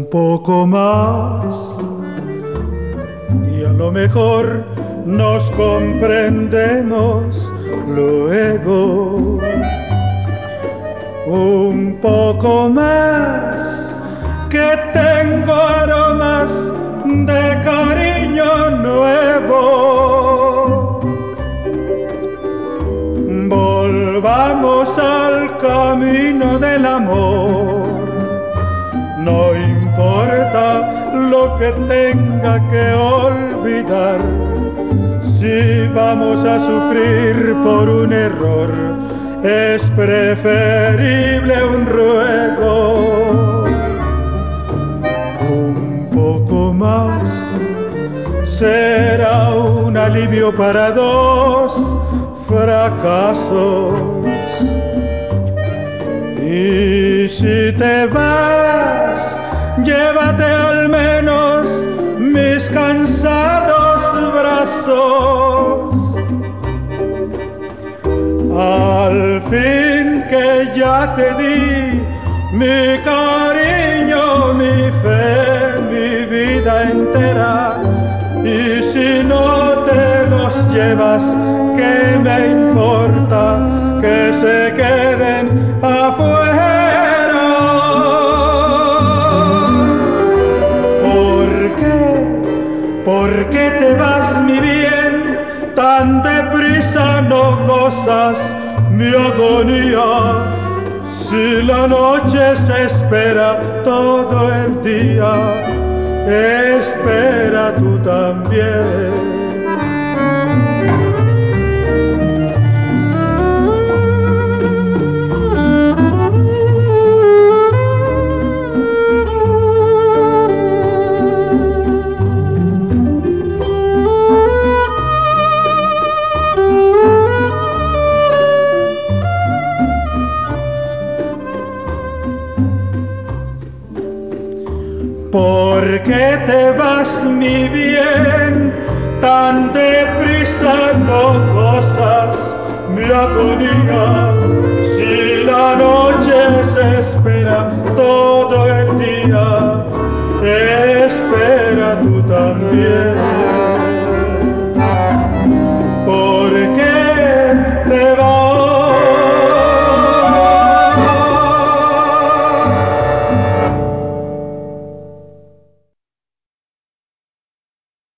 poco más y a lo mejor nos comprendemos luego. Un poco más, que tengo aromas de cariño nuevo. Volvamos al camino del amor. No importa lo que tenga que olvidar, si vamos a sufrir por un error, es preferible un ruego. Un poco más será un alivio para dos fracasos. Y si te vas, llévate al menos mis cansados brazos. Al fin que ya te di mi cariño, mi fe, mi vida entera, y si no te los llevas, ¿qué me importa que se queden afuera? ¿Por qué te vas, mi bien? Tan deprisa no gozas mi agonía. Si la noche se espera todo el día, espera tú también. ¿Por qué te vas, mi bien? Tan deprisa no gozas mi agonía. Si la noche se espera